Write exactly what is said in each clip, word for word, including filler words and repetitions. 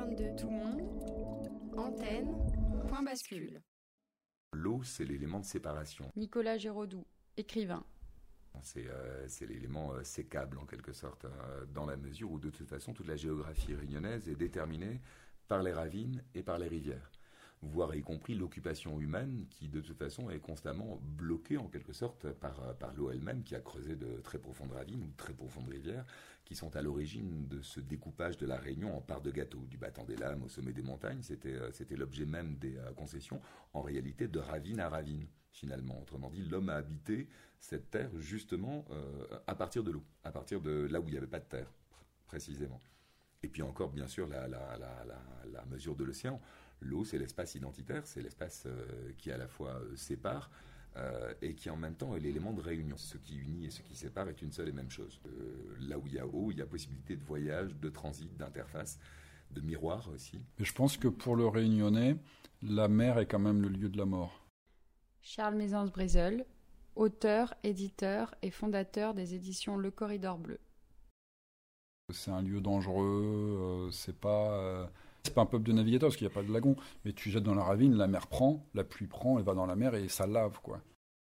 quarante-deux. Tout le monde. Antenne. Point bascule. L'eau, c'est l'élément de séparation. Nicolas Géraudou, écrivain. C'est, euh, c'est l'élément euh, sécable, en quelque sorte, euh, dans la mesure où, de toute façon, toute la géographie réunionnaise est déterminée par les ravines et par les rivières, voire y compris l'occupation humaine qui, de toute façon, est constamment bloquée, en quelque sorte, par, par l'eau elle-même, qui a creusé de très profondes ravines ou de très profondes rivières, qui sont à l'origine de ce découpage de la Réunion en parts de gâteau, du battant des lames au sommet des montagnes. C'était, euh, c'était l'objet même des euh, concessions, en réalité de ravine à ravine, finalement. Autrement dit, l'homme a habité cette terre, justement, euh, à partir de l'eau, à partir de là où il n'y avait pas de terre, pr- précisément. Et puis encore, bien sûr, la, la, la, la, la mesure de l'océan. L'eau, c'est l'espace identitaire, c'est l'espace euh, qui à la fois euh, sépare euh, et qui en même temps est l'élément de réunion. Ce qui unit et ce qui sépare est une seule et même chose. Euh, là où il y a eau, il y a possibilité de voyage, de transit, d'interface, de miroir aussi. Et je pense que pour le Réunionnais, la mer est quand même le lieu de la mort. Charles Mézens-Brézeul, auteur, éditeur et fondateur des éditions Le Corridor Bleu. C'est un lieu dangereux, euh, c'est pas... Euh... C'est pas un peuple de navigateurs parce qu'il n'y a pas de lagon, mais tu jettes dans la ravine, la mer prend, la pluie prend, elle va dans la mer et ça lave, quoi.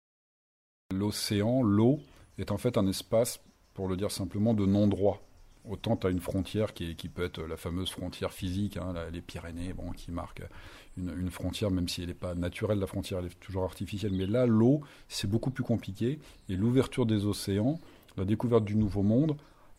L'océan, l'eau, est en fait un espace, pour le dire simplement, de non-droit. Autant tu as une frontière qui, est, qui peut être la fameuse frontière physique, hein, les Pyrénées, bon, qui marque une, une frontière, même si elle n'est pas naturelle, la frontière elle est toujours artificielle. Mais là, l'eau, c'est beaucoup plus compliqué. Et l'ouverture des océans, la découverte du nouveau monde,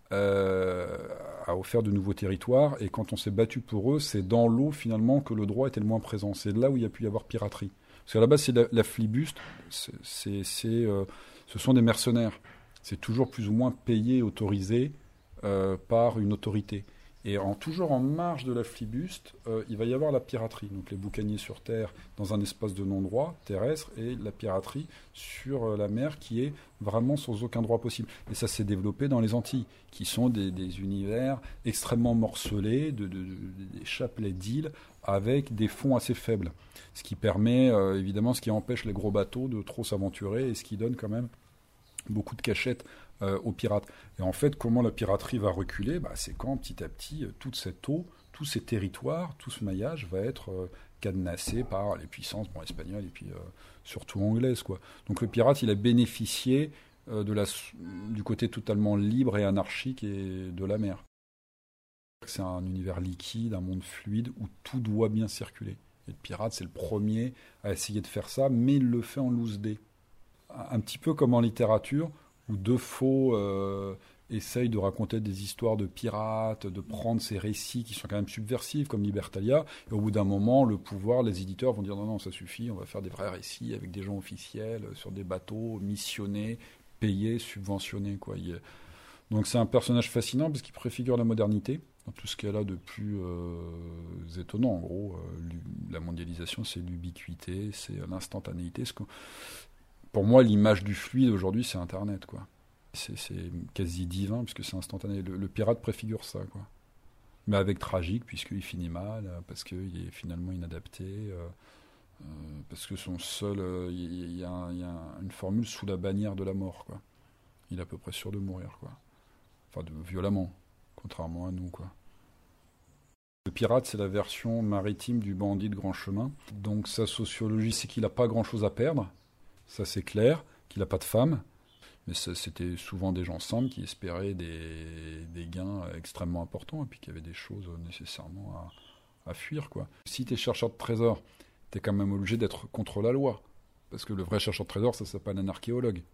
Euh, a offert de nouveaux territoires, et quand on s'est battu pour eux, c'est dans l'eau finalement que le droit était le moins présent. C'est là où il y a pu y avoir piraterie. Parce qu'à la base, c'est la, la flibuste, c'est, c'est, c'est, euh, ce sont des mercenaires. C'est toujours plus ou moins payé, autorisé euh, par une autorité. Et en, toujours en marge de la flibuste, euh, il va y avoir la piraterie. Donc les boucaniers sur terre dans un espace de non-droit terrestre, et la piraterie sur euh, la mer qui est vraiment sans aucun droit possible. Et ça s'est développé dans les Antilles, qui sont des, des univers extrêmement morcelés, de, de, de, des chapelets d'îles avec des fonds assez faibles. Ce qui permet, euh, évidemment, ce qui empêche les gros bateaux de trop s'aventurer, et ce qui donne quand même beaucoup de cachettes euh, aux pirates. Et en fait, comment la piraterie va reculer, bah, c'est quand petit à petit, euh, toute cette eau, tous ces territoires, tout ce maillage va être euh, cadenassé par les puissances bon, espagnoles et puis euh, surtout anglaises, quoi. Donc le pirate, il a bénéficié euh, de la, du côté totalement libre et anarchique et de la mer. C'est un univers liquide, un monde fluide où tout doit bien circuler. Et le pirate, c'est le premier à essayer de faire ça, mais il le fait en loose dé. Un petit peu comme en littérature, où Defoe euh, essaye de raconter des histoires de pirates, de prendre ces récits qui sont quand même subversifs, comme Libertalia, et au bout d'un moment, le pouvoir, les éditeurs vont dire non, non, ça suffit, on va faire des vrais récits avec des gens officiels, sur des bateaux, missionnés, payés, subventionnés, quoi. Il... Donc c'est un personnage fascinant parce qu'il préfigure la modernité, dans tout ce qu'elle a de plus euh, étonnant. En gros, euh, la mondialisation, c'est l'ubiquité, c'est l'instantanéité. Ce que... Pour moi, l'image du fluide aujourd'hui, c'est Internet, quoi. C'est, c'est quasi divin, puisque c'est instantané. Le, le pirate préfigure ça, quoi. Mais avec tragique, puisqu'il finit mal, parce qu'il est finalement inadapté, euh, euh, parce que son seul... Il euh, y, y, a, y a une formule sous la bannière de la mort, quoi. Il est à peu près sûr de mourir, quoi. Enfin, de, violemment, contrairement à nous, quoi. Le pirate, c'est la version maritime du bandit de grand chemin. Donc sa sociologie, c'est qu'il n'a pas grand-chose à perdre. Ça, c'est clair, qu'il n'a pas de femme, mais ça, c'était souvent des gens simples qui espéraient des, des gains extrêmement importants et puis qui avaient des choses nécessairement à, à fuir, quoi. Si tu es chercheur de trésors, tu es quand même obligé d'être contre la loi, parce que le vrai chercheur de trésors, ça s'appelle un archéologue.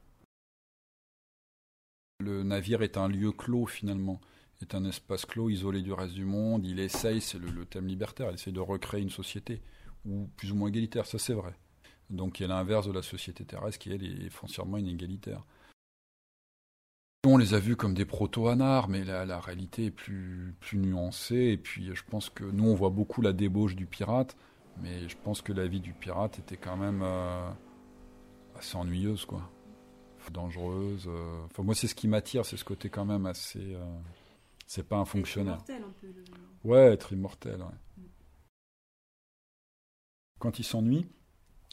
Le navire est un lieu clos, finalement, est un espace clos, isolé du reste du monde. Il essaye, c'est le, le thème libertaire, il essaye de recréer une société, ou plus ou moins égalitaire, ça c'est vrai. Donc il y a l'inverse de la société terrestre qui, elle, est foncièrement inégalitaire. On les a vus comme des proto-anards, mais la, la réalité est plus, plus nuancée. Et puis je pense que nous, on voit beaucoup la débauche du pirate, mais je pense que la vie du pirate était quand même euh, assez ennuyeuse, quoi. Dangereuse. Euh... Enfin, moi, c'est ce qui m'attire, c'est ce côté quand même assez... Euh... C'est pas un fonctionnaire. Être immortel, un peu. Le... Ouais, être immortel, ouais. Mm. Quand il s'ennuie,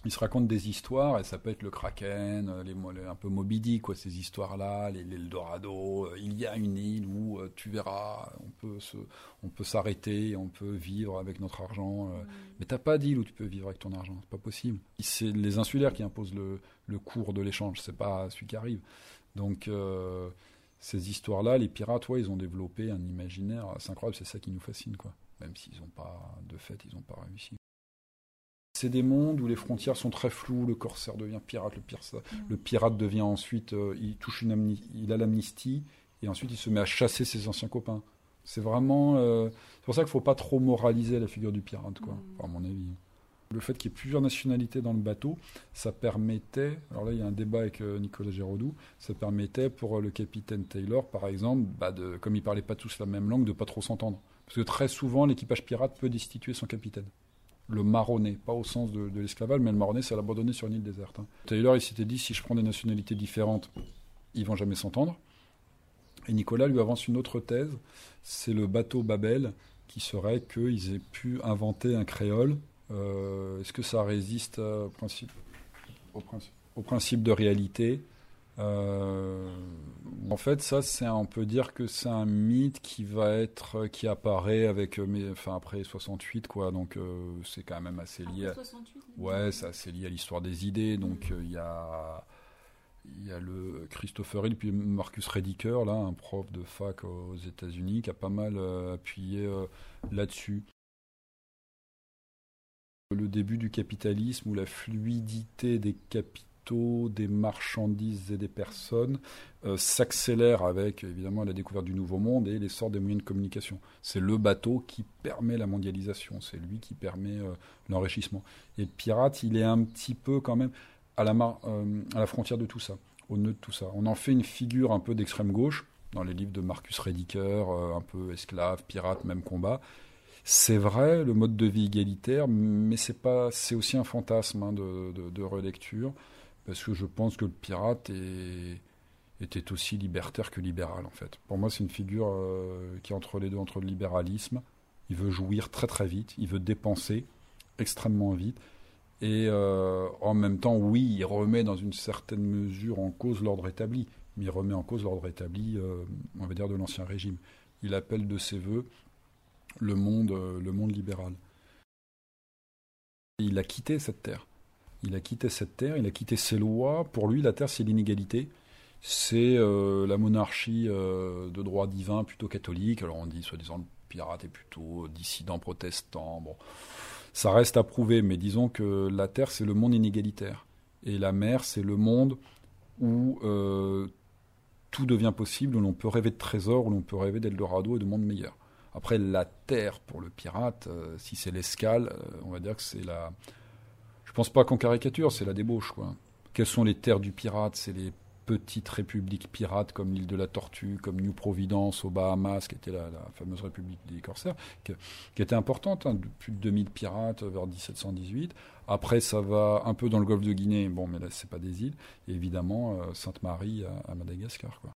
Ils se racontent des histoires, et ça peut être le Kraken, les, les, un peu Moby Dick, quoi, ces histoires-là, les, l'Eldorado. Euh, il y a une île où euh, tu verras, on peut, se, on peut s'arrêter, on peut vivre avec notre argent. Euh, mmh. Mais t'as pas d'île où tu peux vivre avec ton argent, c'est pas possible. C'est les insulaires qui imposent le, le cours de l'échange, c'est pas celui qui arrive. Donc euh, ces histoires-là, les pirates, ouais, ils ont développé un imaginaire, c'est incroyable, c'est ça qui nous fascine, quoi. Même s'ils n'ont pas, de fait, ils n'ont pas réussi. C'est des mondes où les frontières sont très floues, le corsaire devient pirate, le, pire, mmh. le pirate devient ensuite, euh, il touche une amni- il a l'amnistie, et ensuite il se met à chasser ses anciens copains. C'est vraiment, euh, c'est pour ça qu'il ne faut pas trop moraliser la figure du pirate, quoi, mmh. à mon avis. Le fait qu'il y ait plusieurs nationalités dans le bateau, ça permettait, alors là il y a un débat avec euh, Nicolas Giraudoux, ça permettait pour euh, le capitaine Taylor, par exemple, bah de, comme ils ne parlaient pas tous la même langue, de ne pas trop s'entendre. Parce que très souvent, l'équipage pirate peut destituer son capitaine. Le marronné, pas au sens de, de l'esclavage, mais le marronné, c'est l'abandonner sur une île déserte. Hein. Taylor, il s'était dit, si je prends des nationalités différentes, ils vont jamais s'entendre. Et Nicolas lui avance une autre thèse, c'est le bateau Babel, qui serait qu'ils aient pu inventer un créole. Euh, est-ce que ça résiste au principe, au principe, au principe de réalité ? Euh, en fait, ça, c'est, on peut dire que c'est un mythe qui va être, qui apparaît avec, mais, enfin après soixante-huit, quoi. Donc euh, c'est quand même assez lié. Après soixante-huit, à, ouais, c'est assez lié à l'histoire des idées. Donc il mmh. euh, y a, il y a le Christopher Hill puis Marcus Rediker, là, un prof de fac aux États-Unis, qui a pas mal euh, appuyé euh, là-dessus. Le début du capitalisme ou la fluidité des capitaux, des marchandises et des personnes euh, s'accélère avec évidemment la découverte du Nouveau Monde et l'essor des moyens de communication. C'est le bateau qui permet la mondialisation, c'est lui qui permet euh, l'enrichissement. Et le pirate, il est un petit peu quand même à la, mar- euh, à la frontière de tout ça, au nœud de tout ça. On en fait une figure un peu d'extrême gauche dans les livres de Marcus Rediker, euh, un peu esclave, pirate, même combat. C'est vrai, le mode de vie égalitaire, mais c'est pas, c'est aussi un fantasme hein, de, de, de relecture. Parce que je pense que le pirate est, était aussi libertaire que libéral, en fait. Pour moi, c'est une figure euh, qui est entre les deux, entre le libéralisme. Il veut jouir très très vite, il veut dépenser extrêmement vite. Et euh, en même temps, oui, il remet dans une certaine mesure en cause l'ordre établi. Mais il remet en cause l'ordre établi, euh, on va dire, de l'ancien régime. Il appelle de ses voeux le monde, euh, le monde libéral. Et il a quitté cette terre. Il a quitté cette terre, il a quitté ses lois. Pour lui, la terre, c'est l'inégalité. C'est euh, la monarchie euh, de droit divin plutôt catholique. Alors on dit, soi-disant, le pirate est plutôt dissident protestant. Bon, ça reste à prouver, mais disons que la terre, c'est le monde inégalitaire. Et la mer, c'est le monde où euh, tout devient possible, où l'on peut rêver de trésors, où l'on peut rêver d'Eldorado et de monde meilleur. Après, la terre, pour le pirate, euh, si c'est l'escale, euh, on va dire que c'est la... Je pense pas qu'on caricature, c'est la débauche, quoi. Quelles sont les terres du pirate ? C'est les petites républiques pirates comme l'île de la Tortue, comme New Providence aux Bahamas, qui était la, la fameuse république des corsaires, qui, qui était importante, hein, de plus de deux mille pirates vers dix-sept cent dix-huit. Après, ça va un peu dans le golfe de Guinée, bon, mais là, c'est pas des îles. Et évidemment, euh, Sainte-Marie à, à Madagascar, quoi.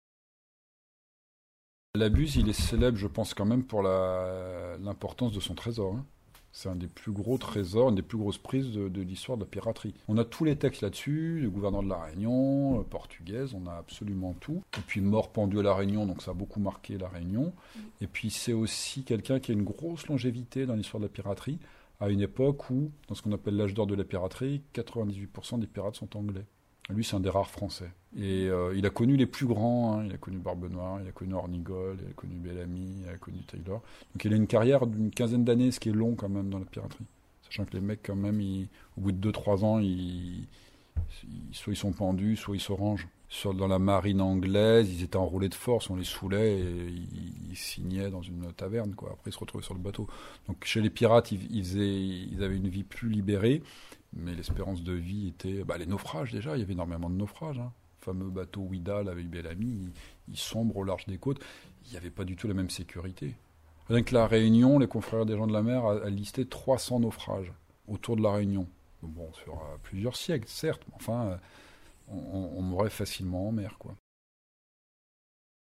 L'Abuse, il est célèbre, je pense, quand même pour la, l'importance de son trésor, hein. C'est un des plus gros trésors, une des plus grosses prises de, de l'histoire de la piraterie. On a tous les textes là-dessus, le gouverneur de la Réunion, euh, portugaise, on a absolument tout. Et puis mort pendu à la Réunion, donc ça a beaucoup marqué la Réunion. Et puis c'est aussi quelqu'un qui a une grosse longévité dans l'histoire de la piraterie, à une époque où, dans ce qu'on appelle l'âge d'or de la piraterie, quatre-vingt-dix-huit pour cent des pirates sont anglais. Lui, c'est un des rares Français. Et euh, il a connu les plus grands. Hein. Il a connu Barbe Noire, il a connu Hornigold, il a connu Bellamy, il a connu Taylor. Donc il a une carrière d'une quinzaine d'années, ce qui est long quand même dans la piraterie. Sachant que les mecs, quand même, ils, au bout de deux trois ans, ils, ils, soit ils sont pendus, soit ils se rangent. Soit dans la marine anglaise, ils étaient enrôlés de force, on les saoulait et ils, ils signaient dans une taverne, quoi. Après, ils se retrouvaient sur le bateau. Donc chez les pirates, ils, ils, faisaient, ils avaient une vie plus libérée. Mais l'espérance de vie était... Bah, les naufrages, déjà, il y avait énormément de naufrages. Hein. Le fameux bateau Ouidal avec Bellamy, il, il sombre au large des côtes. Il n'y avait pas du tout la même sécurité. Rien que la Réunion, les confrères des gens de la mer a, a listé trois cents naufrages autour de la Réunion. Bon, sur euh, plusieurs siècles, certes, mais enfin, euh, on, on mourrait facilement en mer, quoi.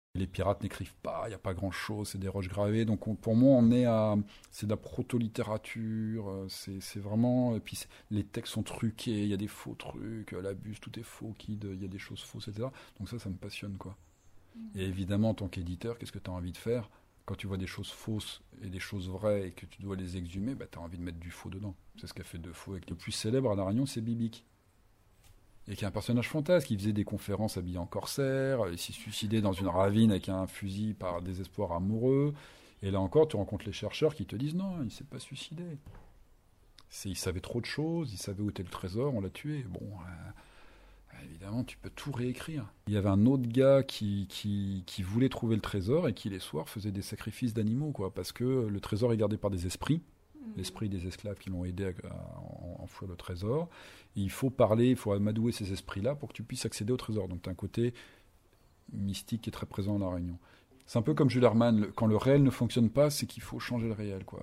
Les pirates n'écrivent pas, il n'y a pas grand-chose, c'est des roches gravées. Donc on, pour moi, on est à, c'est de la proto-littérature. C'est, c'est vraiment, et puis c'est, les textes sont truqués, il y a des faux trucs, la buse, tout est faux, kid, il y a des choses fausses, et cetera. Donc ça, ça me passionne, quoi. Et évidemment, en tant qu'éditeur, qu'est-ce que tu as envie de faire? Quand tu vois des choses fausses et des choses vraies et que tu dois les exhumer, bah, tu as envie de mettre du faux dedans. C'est ce qu'a fait Defoe avec le plus célèbre à La Réunion, c'est Bibic. Et qui est un personnage fantasque, il faisait des conférences habillé en corsaire, il s'est suicidé dans une ravine avec un fusil par désespoir amoureux. Et là encore, tu rencontres les chercheurs qui te disent non, il ne s'est pas suicidé. C'est, il savait trop de choses, il savait où était le trésor, on l'a tué. Bon, euh, évidemment, tu peux tout réécrire. Il y avait un autre gars qui, qui, qui voulait trouver le trésor et qui, les soirs, faisait des sacrifices d'animaux, quoi, parce que le trésor est gardé par des esprits. L'esprit des esclaves qui l'ont aidé à, à, à enfouir le trésor. Et il faut parler, il faut amadouer ces esprits-là pour que tu puisses accéder au trésor. Donc tu as un côté mystique qui est très présent à La Réunion. C'est un peu comme Jules Hermann, le, quand le réel ne fonctionne pas, c'est qu'il faut changer le réel, quoi.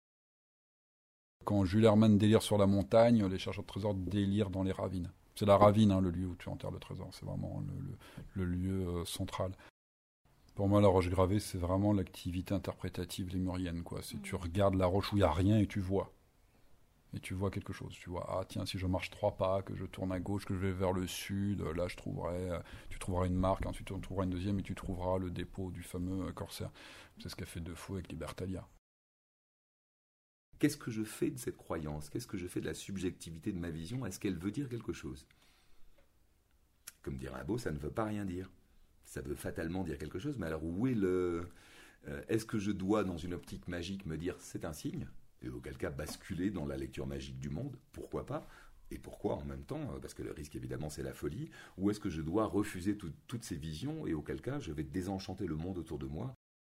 Quand Jules Hermann délire sur la montagne, les chercheurs de trésor délirent dans les ravines. C'est la ravine, hein, le lieu où tu enterres le trésor. C'est vraiment le, le, le lieu euh, central. Pour moi, la roche gravée, c'est vraiment l'activité interprétative lémurienne, quoi. C'est, tu regardes la roche où il n'y a rien et tu vois. Et tu vois quelque chose. Tu vois, ah tiens, si je marche trois pas, que je tourne à gauche, que je vais vers le sud, là, je trouverai, tu trouveras une marque, ensuite tu en trouveras une deuxième et tu trouveras le dépôt du fameux corsaire. C'est ce qu'a fait Defoe avec Libertalia. Qu'est-ce que je fais de cette croyance? Qu'est-ce que je fais de la subjectivité de ma vision? Est-ce qu'elle veut dire quelque chose? Comme dirait Rimbaud, ça ne veut pas rien dire. Ça veut fatalement dire quelque chose, mais alors où est le... Euh, est-ce que je dois, dans une optique magique, me dire c'est un signe? Et auquel cas basculer dans la lecture magique du monde? Pourquoi pas? Et pourquoi en même temps? Parce que le risque, évidemment, c'est la folie. Ou est-ce que je dois refuser tout, toutes ces visions et auquel cas je vais désenchanter le monde autour de moi?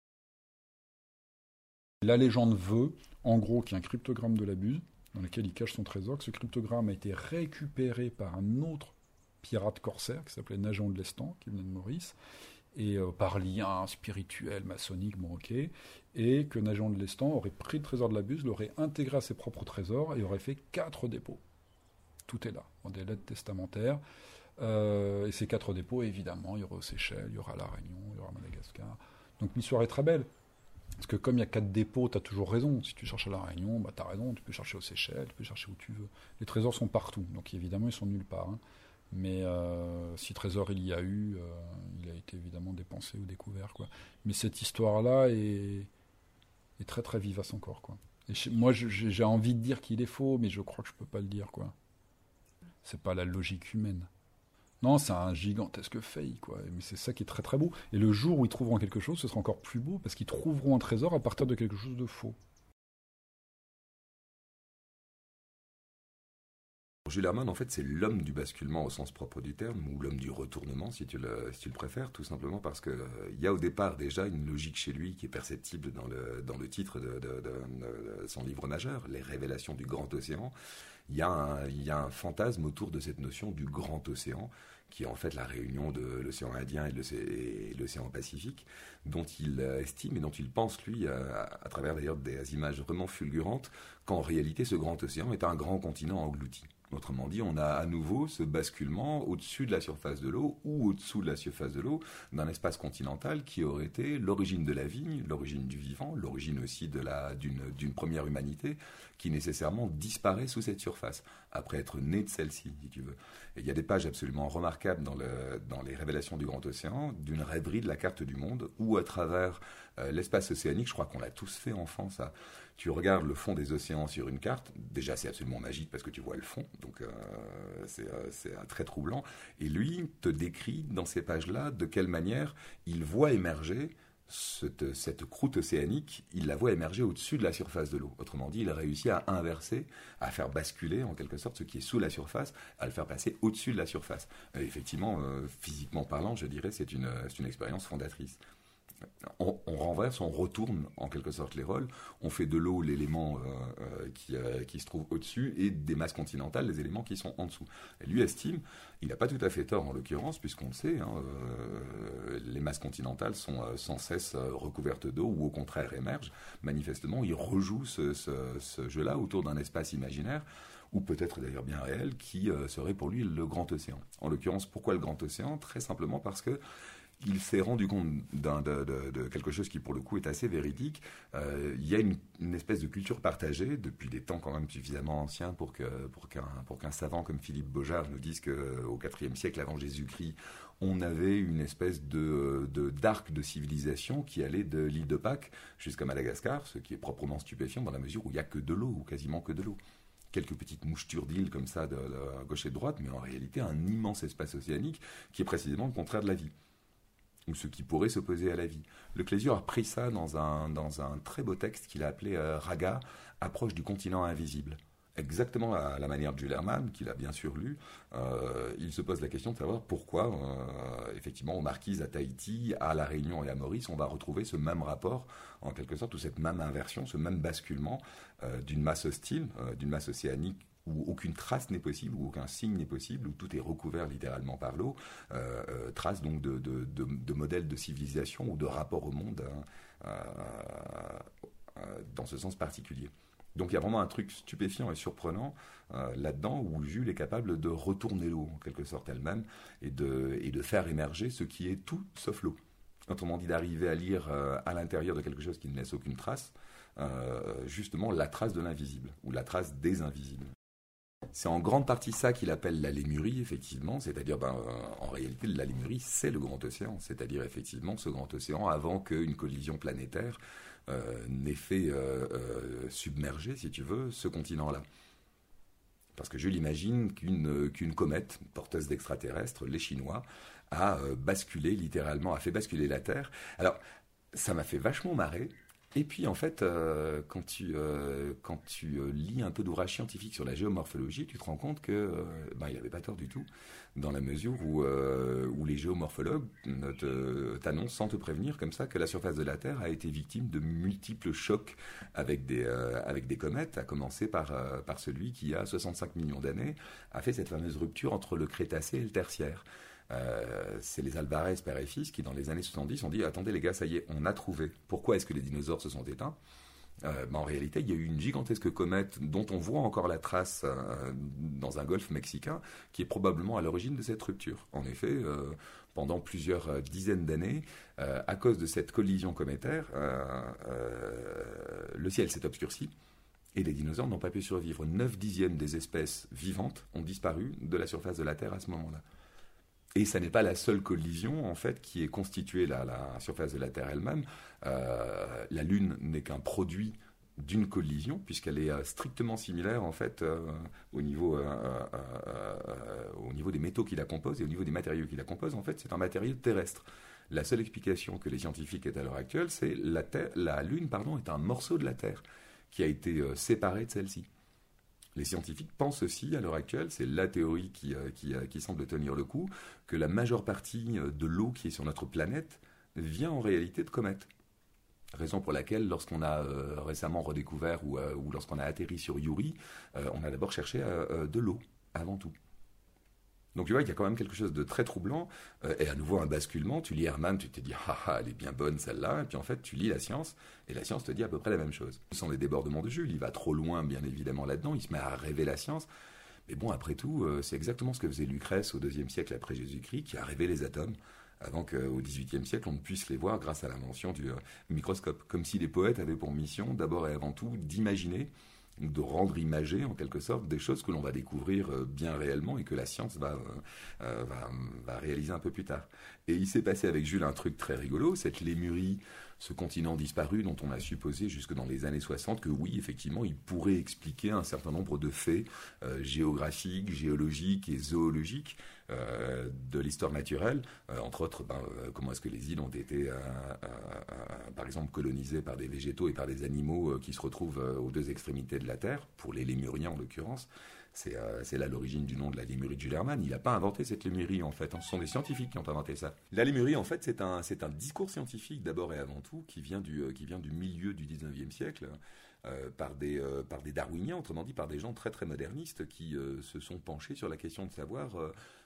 La légende veut, en gros, qu'il y a un cryptogramme de la Buse dans lequel il cache son trésor, que ce cryptogramme a été récupéré par un autre pirate corsaire qui s'appelait Najon de Lestan, qui venait de Maurice, et euh, par lien spirituel, maçonnique, bon ok, et que Najon de Lestan aurait pris le trésor de la Buse, l'aurait intégré à ses propres trésors et aurait fait quatre dépôts. Tout est là, dans des lettres testamentaires. Euh, et ces quatre dépôts, évidemment, il y aura aux Seychelles, il y aura à La Réunion, il y aura à Madagascar. Donc l'histoire est très belle. Parce que comme il y a quatre dépôts, tu as toujours raison. Si tu cherches à La Réunion, bah, tu as raison, tu peux chercher aux Seychelles, tu peux chercher où tu veux. Les trésors sont partout, donc évidemment, ils sont nulle part. Hein. Mais euh, si trésor il y a eu, euh, il a été évidemment dépensé ou découvert, quoi. Mais cette histoire-là est, est très très vivace encore, quoi. Et chez, moi, je, j'ai envie de dire qu'il est faux, mais je crois que je peux pas le dire, quoi. C'est pas la logique humaine. Non, c'est un gigantesque fail, quoi. Mais c'est ça qui est très très beau. Et le jour où ils trouveront quelque chose, ce sera encore plus beau, parce qu'ils trouveront un trésor à partir de quelque chose de faux. Jules Hermann, en fait, c'est l'homme du basculement au sens propre du terme, ou l'homme du retournement, si tu le, si tu le préfères, tout simplement parce qu'il euh, y a au départ déjà une logique chez lui qui est perceptible dans le, dans le titre de, de, de, de son livre majeur, Les Révélations du Grand Océan. Il y a un, il y a un fantasme autour de cette notion du Grand Océan, qui est en fait la réunion de l'océan Indien et de l'océan Pacifique, dont il estime et dont il pense, lui, à, à travers d'ailleurs des images vraiment fulgurantes, qu'en réalité ce grand océan est un grand continent englouti. Autrement dit, on a à nouveau ce basculement au-dessus de la surface de l'eau ou au-dessous de la surface de l'eau d'un espace continental qui aurait été l'origine de la vie, l'origine du vivant, l'origine aussi de la, d'une, d'une première humanité qui nécessairement disparaît sous cette surface, après être né de celle-ci, si tu veux. Et il y a des pages absolument remarquables dans, le, dans les révélations du Grand Océan, d'une rêverie de la carte du monde, où à travers euh, l'espace océanique, je crois qu'on l'a tous fait enfant, ça. Tu regardes le fond des océans sur une carte, déjà c'est absolument magique parce que tu vois le fond, donc euh, c'est, euh, c'est très troublant. Et lui te décrit dans ces pages-là de quelle manière il voit émerger cette, cette croûte océanique, il la voit émerger au-dessus de la surface de l'eau. Autrement dit, il a réussi à inverser, à faire basculer en quelque sorte ce qui est sous la surface, à le faire passer au-dessus de la surface. Et effectivement, euh, physiquement parlant, je dirais, c'est une, c'est une expérience fondatrice. On, on renverse, on retourne en quelque sorte les rôles, on fait de l'eau l'élément euh, qui, euh, qui se trouve au-dessus et des masses continentales les éléments qui sont en dessous. Et lui estime, il n'a pas tout à fait tort en l'occurrence, puisqu'on le sait, hein, euh, les masses continentales sont euh, sans cesse euh, recouvertes d'eau ou au contraire émergent. Manifestement, il rejoue ce, ce, ce jeu-là autour d'un espace imaginaire ou peut-être d'ailleurs bien réel, qui euh, serait pour lui le grand océan. En l'occurrence, pourquoi le grand océan? Très simplement parce que il s'est rendu compte d'un, de, de, de quelque chose qui, pour le coup, est assez véridique. Euh, il y a une, une espèce de culture partagée, depuis des temps quand même suffisamment anciens pour, que, pour, qu'un, pour qu'un savant comme Philippe Baujard nous dise qu'au quatrième siècle avant Jésus-Christ, on avait une espèce de, de, d'arc de civilisation qui allait de l'île de Pâques jusqu'à Madagascar, ce qui est proprement stupéfiant dans la mesure où il n'y a que de l'eau, ou quasiment que de l'eau. Quelques petites mouchetures d'îles comme ça, de, de, à gauche et de droite, mais en réalité un immense espace océanique qui est précisément le contraire de la vie, ou ce qui pourrait s'opposer à la vie. Le Clésio a pris ça dans un, dans un très beau texte qu'il a appelé euh, Raga, approche du continent invisible. Exactement à la manière de Jules Hermann, qu'il a bien sûr lu, euh, il se pose la question de savoir pourquoi, euh, effectivement, aux Marquises, à Tahiti, à La Réunion et à Maurice, on va retrouver ce même rapport, en quelque sorte, ou cette même inversion, ce même basculement euh, d'une masse hostile, euh, d'une masse océanique où aucune trace n'est possible, où aucun signe n'est possible, où tout est recouvert littéralement par l'eau, euh, euh, trace donc de, de, de, de modèles de civilisation ou de rapport au monde hein, euh, euh, dans ce sens particulier. Donc il y a vraiment un truc stupéfiant et surprenant euh, là-dedans où Jules est capable de retourner l'eau en quelque sorte elle-même et de, et de faire émerger ce qui est tout sauf l'eau. Autrement dit, d'arriver à lire euh, à l'intérieur de quelque chose qui ne laisse aucune trace, euh, justement la trace de l'invisible ou la trace des invisibles. C'est en grande partie ça qu'il appelle la Lémurie, effectivement, c'est-à-dire, ben, en réalité, la Lémurie, c'est le grand océan, c'est-à-dire, effectivement, ce grand océan avant qu'une collision planétaire euh, n'ait fait euh, euh, submerger, si tu veux, ce continent-là. Parce que je l'imagine qu'une, qu'une comète, porteuse d'extraterrestres, les Chinois, a euh, basculé, littéralement, a fait basculer la Terre. Alors, ça m'a fait vachement marrer. Et puis, en fait, euh, quand tu, euh, quand tu euh, lis un peu d'ouvrages scientifiques sur la géomorphologie, tu te rends compte que, euh, ben, il n'avait pas tort du tout, dans la mesure où, euh, où les géomorphologues te, t'annoncent sans te prévenir, comme ça, que la surface de la Terre a été victime de multiples chocs avec des, euh, avec des comètes, à commencer par, euh, par celui qui, il y a soixante-cinq millions d'années, a fait cette fameuse rupture entre le Crétacé et le Tertiaire. Euh, c'est les Alvarez, père et fils, qui dans les années soixante-dix ont dit « Attendez les gars, ça y est, on a trouvé. Pourquoi est-ce que les dinosaures se sont éteints ?» euh, ben, En réalité, il y a eu une gigantesque comète dont on voit encore la trace euh, dans un golfe mexicain qui est probablement à l'origine de cette rupture. En effet, euh, pendant plusieurs euh, dizaines d'années, euh, à cause de cette collision cométaire, euh, euh, le ciel s'est obscurci. Et les dinosaures n'ont pas pu survivre. Neuf dixièmes des espèces vivantes ont disparu de la surface de la Terre à ce moment-là. Et ça n'est pas la seule collision, en fait, qui est constituée la, la surface de la Terre elle-même. Euh, la Lune n'est qu'un produit d'une collision, puisqu'elle est euh, strictement similaire, en fait, euh, au niveau, euh, euh, euh, au niveau des métaux qui la composent et au niveau des matériaux qui la composent. En fait, c'est un matériau terrestre. La seule explication que les scientifiques aient à l'heure actuelle, c'est la, terre, la Lune, pardon, est un morceau de la Terre qui a été euh, séparé de celle-ci. Les scientifiques pensent aussi, à l'heure actuelle, c'est la théorie qui, euh, qui, euh, qui semble tenir le coup, que la majeure partie de l'eau qui est sur notre planète vient en réalité de comètes. Raison pour laquelle, lorsqu'on a euh, récemment redécouvert ou, euh, ou lorsqu'on a atterri sur Yuri, euh, on a d'abord cherché euh, de l'eau, avant tout. Donc tu vois, il y a quand même quelque chose de très troublant, euh, et à nouveau un basculement. Tu lis Hermann, tu te dis « Ah ah, elle est bien bonne celle-là », et puis en fait tu lis la science, et la science te dit à peu près la même chose. Ce sont les débordements de Jules, il va trop loin bien évidemment là-dedans, il se met à rêver la science, mais bon après tout, euh, c'est exactement ce que faisait Lucrèce au deuxième siècle après Jésus-Christ, qui a rêvé les atomes, avant qu'au dix-huitième siècle on ne puisse les voir grâce à l'invention du euh, microscope. Comme si les poètes avaient pour mission, d'abord et avant tout, d'imaginer, de rendre imagé en quelque sorte des choses que l'on va découvrir euh, bien réellement et que la science va, euh, va, va réaliser un peu plus tard. Et il s'est passé avec Jules un truc très rigolo, cette Lémurie, ce continent disparu dont on a supposé jusque dans les années soixante que oui, effectivement, il pourrait expliquer un certain nombre de faits euh, géographiques, géologiques et zoologiques euh, de l'histoire naturelle, euh, entre autres, ben, euh, comment est-ce que les îles ont été, euh, euh, euh, par exemple, colonisées par des végétaux et par des animaux euh, qui se retrouvent euh, aux deux extrémités de la Terre, pour les Lémuriens en l'occurrence. C'est, euh, c'est là l'origine du nom de la Lémurie de Jules Hermann. Il n'a pas inventé cette Lémurie, en fait. Hein. Ce sont des scientifiques qui ont inventé ça. La Lémurie, en fait, c'est un, c'est un discours scientifique, d'abord et avant tout, qui vient du, euh, qui vient du milieu du dix-neuvième siècle, euh, par, des, euh, par des darwiniens, autrement dit par des gens très très modernistes qui euh, se sont penchés sur la question de savoir euh,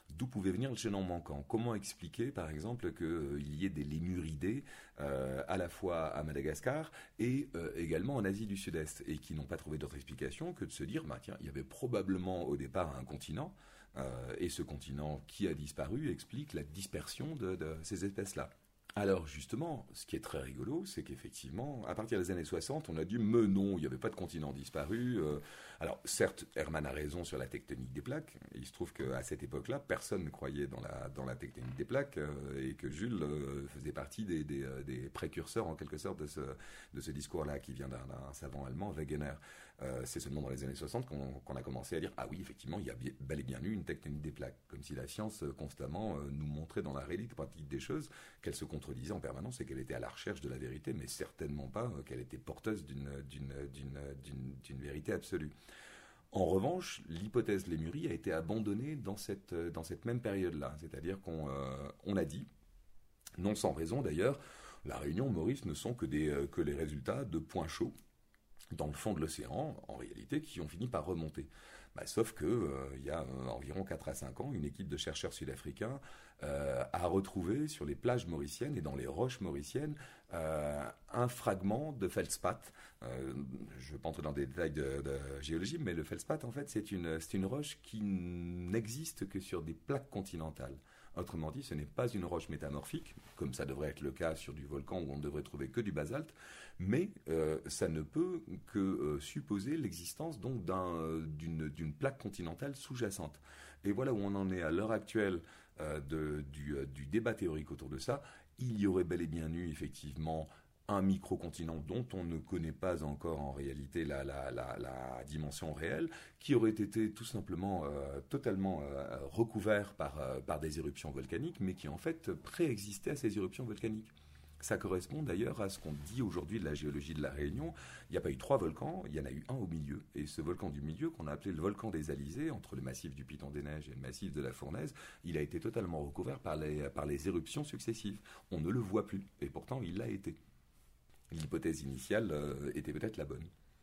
D'où pouvait venir le chaînon manquant? Comment expliquer, par exemple, qu'il euh, y ait des lémuridés euh, à la fois à Madagascar et euh, également en Asie du Sud-Est, et qui n'ont pas trouvé d'autre explication que de se dire, bah, tiens, il y avait probablement au départ un continent, euh, et ce continent qui a disparu explique la dispersion de, de ces espèces-là. Alors justement, ce qui est très rigolo, c'est qu'effectivement, à partir des années soixante, on a dit, mais non, il n'y avait pas de continent disparu. Euh, alors certes, Hermann a raison sur la tectonique des plaques. Il se trouve qu'à cette époque-là, personne ne croyait dans la, dans la tectonique des plaques, euh, et que Jules euh, faisait partie des, des, euh, des précurseurs en quelque sorte de ce, de ce discours-là, qui vient d'un, d'un savant allemand, Wegener. Euh, c'est seulement dans les années soixante qu'on, qu'on a commencé à dire, ah oui, effectivement, il y a bien, bel et bien eu une tectonique des plaques, comme si la science euh, constamment euh, nous montrait dans la réalité pratique des choses qu'elle se contredisait en permanence et qu'elle était à la recherche de la vérité, mais certainement pas euh, qu'elle était porteuse d'une, d'une, d'une, d'une, d'une vérité absolue. En revanche, l'hypothèse Lémurie a été abandonnée dans cette, dans cette même période-là, c'est-à-dire qu'on euh, on a dit, non sans raison d'ailleurs, la Réunion, Maurice ne sont que, des, euh, que les résultats de points chauds dans le fond de l'océan, en réalité, qui ont fini par remonter. Bah, sauf qu'il euh, y a euh, environ quatre à cinq ans, une équipe de chercheurs sud-africains euh, a retrouvé sur les plages mauriciennes et dans les roches mauriciennes euh, un fragment de feldspath. Euh, je ne vais pas entrer dans des détails de, de géologie, mais le feldspath, en fait, c'est une, c'est une roche qui n'existe que sur des plaques continentales. Autrement dit, ce n'est pas une roche métamorphique, comme ça devrait être le cas sur du volcan où on ne devrait trouver que du basalte, mais euh, ça ne peut que euh, supposer l'existence donc d'un, euh, d'une, d'une plaque continentale sous-jacente. Et voilà où on en est à l'heure actuelle euh, de, du, euh, du débat théorique autour de ça. Il y aurait bel et bien eu effectivement un microcontinent dont on ne connaît pas encore en réalité la, la, la, la dimension réelle, qui aurait été tout simplement euh, totalement euh, recouvert par, euh, par des éruptions volcaniques, mais qui en fait préexistait à ces éruptions volcaniques. Ça correspond d'ailleurs à ce qu'on dit aujourd'hui de la géologie de la Réunion. Il n'y a pas eu trois volcans, il y en a eu un au milieu. Et ce volcan du milieu, qu'on a appelé le volcan des Alizés, entre le massif du Piton des Neiges et le massif de la Fournaise, il a été totalement recouvert par les, par les éruptions successives. On ne le voit plus, et pourtant il l'a été. L'hypothèse initiale euh, était peut-être la bonne.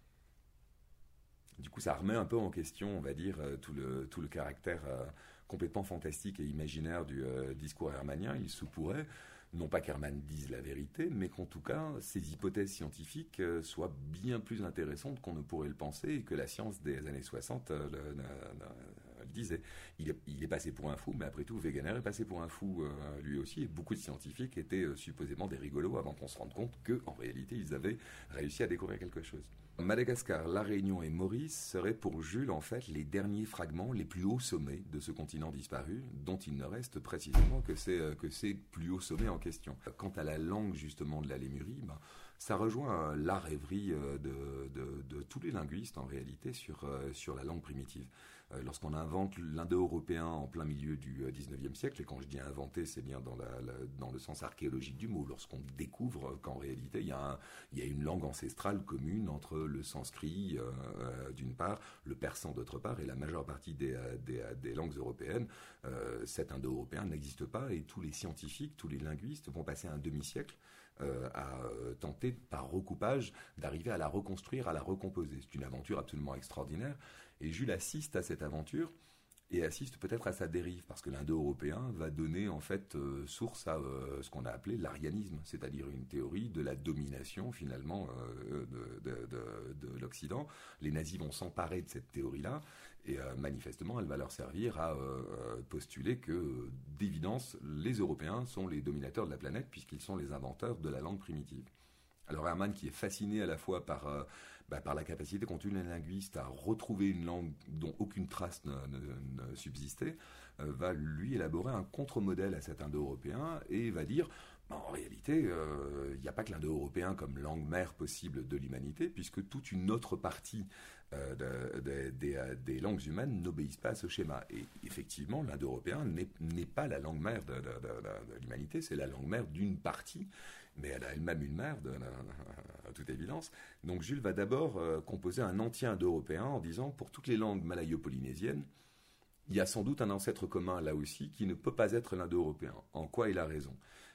Du coup, ça remet un peu en question, on va dire, euh, tout, le, tout le caractère euh, complètement fantastique et imaginaire du euh, discours hermannien. Il se pourrait, non pas qu'Hermann dise la vérité, mais qu'en tout cas, ces hypothèses scientifiques euh, soient bien plus intéressantes qu'on ne pourrait le penser et que la science des années soixante euh, le, le, le, le disait. Il est, il est passé pour un fou, mais après tout, Wegener est passé pour un fou euh, lui aussi, et beaucoup de scientifiques étaient euh, supposément des rigolos avant qu'on se rende compte qu'en réalité, ils avaient réussi à découvrir quelque chose. Madagascar, La Réunion et Maurice seraient pour Jules en fait les derniers fragments, les plus hauts sommets de ce continent disparu, dont il ne reste précisément que ces, que ces plus hauts sommets en question. Quant à la langue justement de la Lémurie, ben, ça rejoint la rêverie de, de, de tous les linguistes en réalité sur, sur la langue primitive. Lorsqu'on invente l'indo-européen en plein milieu du dix-neuvième siècle, et quand je dis inventé, c'est bien dans, la, la, dans le sens archéologique du mot, lorsqu'on découvre qu'en réalité, il y, a un, il y a une langue ancestrale commune entre le sanskrit, euh, d'une part, le persan d'autre part, et la majeure partie des, des, des langues européennes, euh, cet indo-européen n'existe pas, et tous les scientifiques, tous les linguistes vont passer un demi-siècle Euh, à euh, tenter par recoupage d'arriver à la reconstruire, à la recomposer. C'est une aventure absolument extraordinaire et Jules assiste à cette aventure et assiste peut-être à sa dérive parce que l'indo-européen va donner en fait euh, source à euh, ce qu'on a appelé l'arianisme, c'est-à-dire une théorie de la domination finalement euh, de, de, de, de l'Occident. Les nazis vont s'emparer de cette théorie-là et euh, manifestement elle va leur servir à euh, postuler que euh, d'évidence les Européens sont les dominateurs de la planète puisqu'ils sont les inventeurs de la langue primitive. Alors Hermann, qui est fasciné à la fois par, euh, bah, par la capacité qu'ont eu les linguistes à retrouver une langue dont aucune trace ne, ne, ne subsistait, euh, va lui élaborer un contre-modèle à cet indo-européen et va dire bah, en réalité, il euh, n'y a pas que l'indo-européen comme langue mère possible de l'humanité, puisque toute une autre partie euh, de, de, de, des langues humaines n'obéissent pas à ce schéma. Et effectivement, l'indo-européen n'est, n'est pas la langue mère de, de, de, de l'humanité, c'est la langue mère d'une partie, mais elle a elle-même une mère, de, de, à toute évidence. Donc Jules va d'abord euh, composer un anti-indo-européen en disant, pour toutes les langues malayo-polynésiennes, il y a sans doute un ancêtre commun là aussi qui ne peut pas être l'indo-européen. En quoi il a raison ?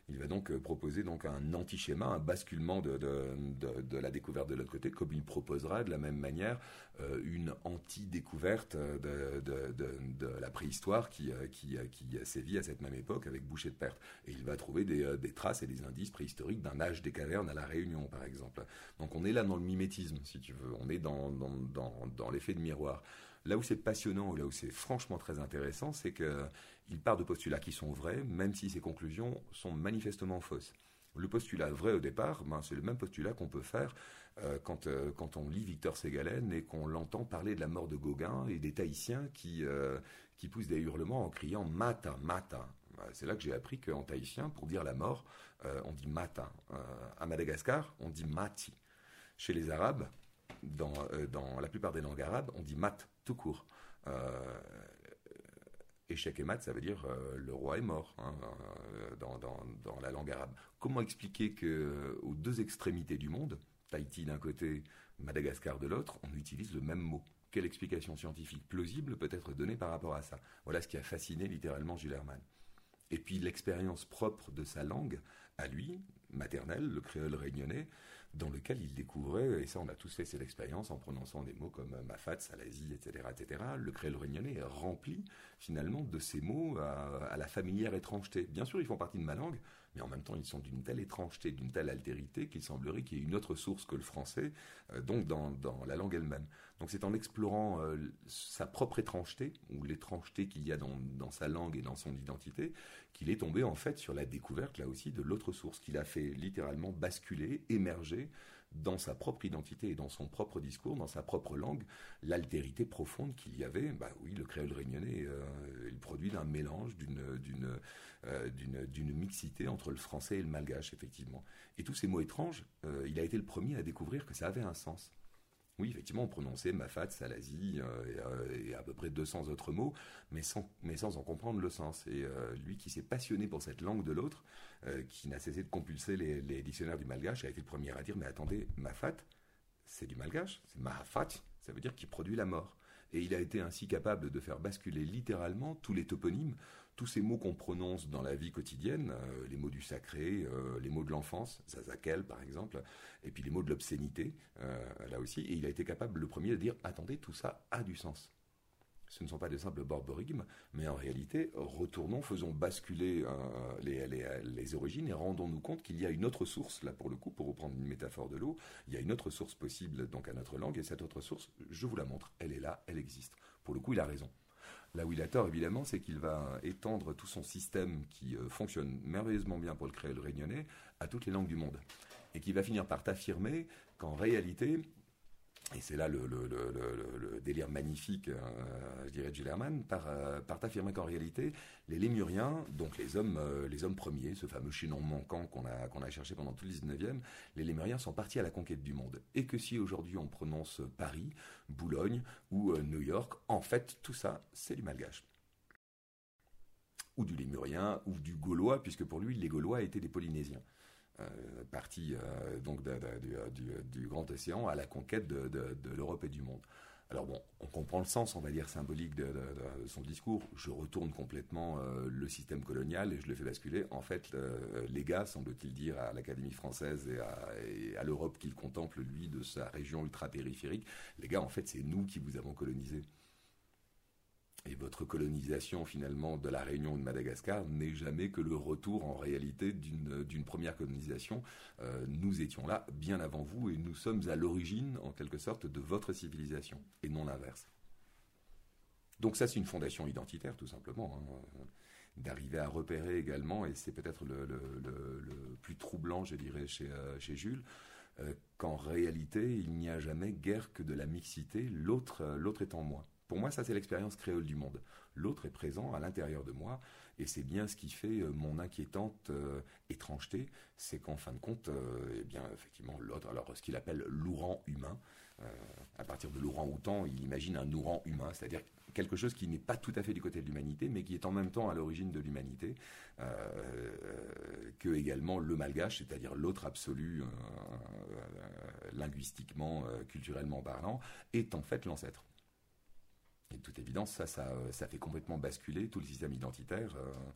Il va donc proposer donc un anti-schéma, un basculement de, de, de, de la découverte de l'autre côté, comme il proposera de la même manière euh, une anti-découverte de, de, de, de la préhistoire qui, qui, qui sévit à cette même époque avec Boucher de Perthes. Et il va trouver des, des traces et des indices préhistoriques d'un âge des cavernes à la Réunion, par exemple. Donc on est là dans le mimétisme, si tu veux. On est dans, dans, dans, dans l'effet de miroir. Là où c'est passionnant, là où c'est franchement très intéressant, c'est qu'il part de postulats qui sont vrais, même si ses conclusions sont manifestement fausses. Le postulat vrai au départ, ben, c'est le même postulat qu'on peut faire euh, quand, euh, quand on lit Victor Ségalen et qu'on l'entend parler de la mort de Gauguin et des Tahitiens qui, euh, qui poussent des hurlements en criant « Mata, Mata ». C'est là que j'ai appris qu'en tahitien, pour dire la mort, euh, on dit « Mata ». Euh, à Madagascar, on dit « Mati ». Chez les Arabes, dans, euh, dans la plupart des langues arabes, on dit « Mat ». Tout court. Euh, échec et mat, ça veut dire euh, le roi est mort hein, euh, dans, dans, dans la langue arabe. Comment expliquer qu'aux deux extrémités du monde, Tahiti d'un côté, Madagascar de l'autre, on utilise le même mot? Quelle explication scientifique plausible peut être donnée par rapport à ça? Voilà ce qui a fasciné littéralement Jules Hermann. Et puis l'expérience propre de sa langue, à lui, maternelle, le créole réunionnais, dans lequel il découvrait, et ça on a tous fait cette expérience en prononçant des mots comme Mafat, Salazie, et cetera, et cetera. Le créole réunionnais est rempli finalement de ces mots à, à la familière étrangeté. Bien sûr, ils font partie de ma langue, mais en même temps, ils sont d'une telle étrangeté, d'une telle altérité qu'il semblerait qu'il y ait une autre source que le français, euh, donc dans, dans la langue elle-même. Donc c'est en explorant euh, sa propre étrangeté, ou l'étrangeté qu'il y a dans, dans sa langue et dans son identité, qu'il est tombé en fait sur la découverte, là aussi, de l'autre source, qu'il a fait littéralement basculer, émerger dans sa propre identité et dans son propre discours, dans sa propre langue, l'altérité profonde qu'il y avait. Bah oui, le créole réunionnais euh, est le produit d'un mélange, d'une, d'une, euh, d'une, d'une mixité entre le français et le malgache, effectivement. Et tous ces mots étranges, euh, il a été le premier à découvrir que ça avait un sens. Oui, effectivement, on prononçait Mafat, Salazie euh, et, euh, et à peu près deux cents autres mots, mais sans, mais sans en comprendre le sens. Et euh, lui qui s'est passionné pour cette langue de l'autre, euh, qui n'a cessé de compulser les, les dictionnaires du malgache, a été le premier à dire, mais attendez, Mafat, c'est du malgache, c'est Mahafat, ça veut dire qu'il produit la mort. Et il a été ainsi capable de faire basculer littéralement tous les toponymes, tous ces mots qu'on prononce dans la vie quotidienne, euh, les mots du sacré, euh, les mots de l'enfance, Zazakel par exemple, et puis les mots de l'obscénité, euh, là aussi, et il a été capable le premier de dire « Attendez, tout ça a du sens ». Ce ne sont pas de simples borborigmes, mais en réalité, retournons, faisons basculer euh, les, les, les origines et rendons-nous compte qu'il y a une autre source, là pour le coup, pour reprendre une métaphore de l'eau, il y a une autre source possible donc à notre langue, et cette autre source, je vous la montre, elle est là, elle existe. Pour le coup, il a raison. Là où il a tort, évidemment, c'est qu'il va étendre tout son système qui euh, fonctionne merveilleusement bien pour le créole réunionnais à toutes les langues du monde. Et qui va finir par t'affirmer qu'en réalité, et c'est là le, le, le, le, le délire magnifique, euh, je dirais, de Jules Hermann, par, euh, par t'affirmer qu'en réalité, les Lémuriens, donc les hommes, euh, les hommes premiers, ce fameux chaînon manquant qu'on a, qu'on a cherché pendant tout le dix-neuvième, les Lémuriens sont partis à la conquête du monde. Et que si aujourd'hui on prononce Paris, Boulogne ou euh, New York, en fait, tout ça, c'est du malgache. Ou du lémurien, ou du gaulois, puisque pour lui, les Gaulois étaient des Polynésiens. Euh, parti euh, donc de, de, de, du, du grand océan à la conquête de, de, de l'Europe et du monde. Alors bon, on comprend le sens, on va dire, symbolique de, de, de son discours. Je retourne complètement euh, le système colonial et je le fais basculer. En fait, euh, les gars, semble-t-il dire à l'Académie française et à, et à l'Europe qu'il contemple, lui, de sa région ultra-périphérique, les gars, en fait, c'est nous qui vous avons colonisés. Et votre colonisation, finalement, de la Réunion ou de Madagascar n'est jamais que le retour, en réalité, d'une, d'une première colonisation. Euh, nous étions là bien avant vous et nous sommes à l'origine, en quelque sorte, de votre civilisation, et non l'inverse. Donc ça, c'est une fondation identitaire, tout simplement, hein, d'arriver à repérer également, et c'est peut-être le, le, le, le plus troublant, je dirais, chez, euh, chez Jules, euh, qu'en réalité, il n'y a jamais guère que de la mixité, l'autre, euh, l'autre étant moi. Pour moi, ça, c'est l'expérience créole du monde. L'autre est présent à l'intérieur de moi, et c'est bien ce qui fait euh, mon inquiétante euh, étrangeté, c'est qu'en fin de compte, euh, eh bien, effectivement, l'autre, alors ce qu'il appelle l'ourang humain, euh, à partir de l'ourang-outan, il imagine un ourang humain, c'est-à-dire quelque chose qui n'est pas tout à fait du côté de l'humanité, mais qui est en même temps à l'origine de l'humanité, euh, que également le malgache, c'est-à-dire l'autre absolu, euh, euh, linguistiquement, euh, culturellement parlant, est en fait l'ancêtre. Et de toute évidence, ça, ça, ça fait complètement basculer tout le système identitaire. Euh,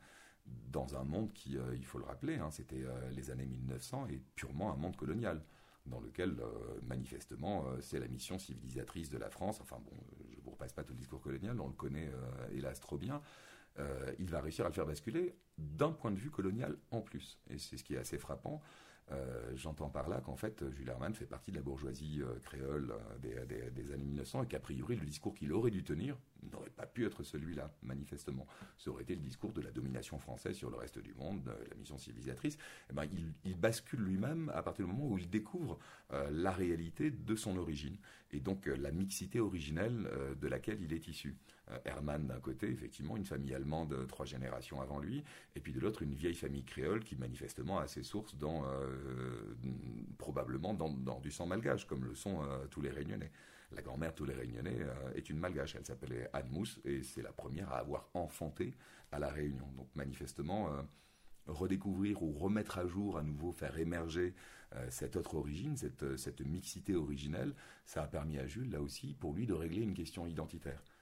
dans un monde qui, euh, il faut le rappeler, hein, c'était euh, les années mille neuf cents et purement un monde colonial, dans lequel, euh, manifestement, euh, c'est la mission civilisatrice de la France. Enfin bon, je ne vous repasse pas tout le discours colonial, on le connaît euh, hélas trop bien. Euh, il va réussir à le faire basculer d'un point de vue colonial en plus. Et c'est ce qui est assez frappant. Euh, j'entends par là qu'en fait, Jules Hermann fait partie de la bourgeoisie euh, créole euh, des, des, des années mille neuf cents et qu'a priori, le discours qu'il aurait dû tenir n'aurait pas pu être celui-là, manifestement. Ça aurait été le discours de la domination française sur le reste du monde, euh, la mission civilisatrice. Eh ben, il, il bascule lui-même à partir du moment où il découvre euh, la réalité de son origine et donc euh, la mixité originelle euh, de laquelle il est issu. Euh, Hermann d'un côté, effectivement, une famille allemande euh, trois générations avant lui, et puis de l'autre, une vieille famille créole qui manifestement a ses sources dans, euh, probablement dans, dans du sang malgache, comme le sont euh, tous les Réunionnais. La grand-mère de tous les Réunionnais euh, est une malgache, elle s'appelait Anne Mousse, et c'est la première à avoir enfanté à La Réunion. Donc manifestement, euh, redécouvrir ou remettre à jour, à nouveau faire émerger euh, cette autre origine, cette, cette mixité originelle, ça a permis à Jules, là aussi, pour lui, de régler une question identitaire.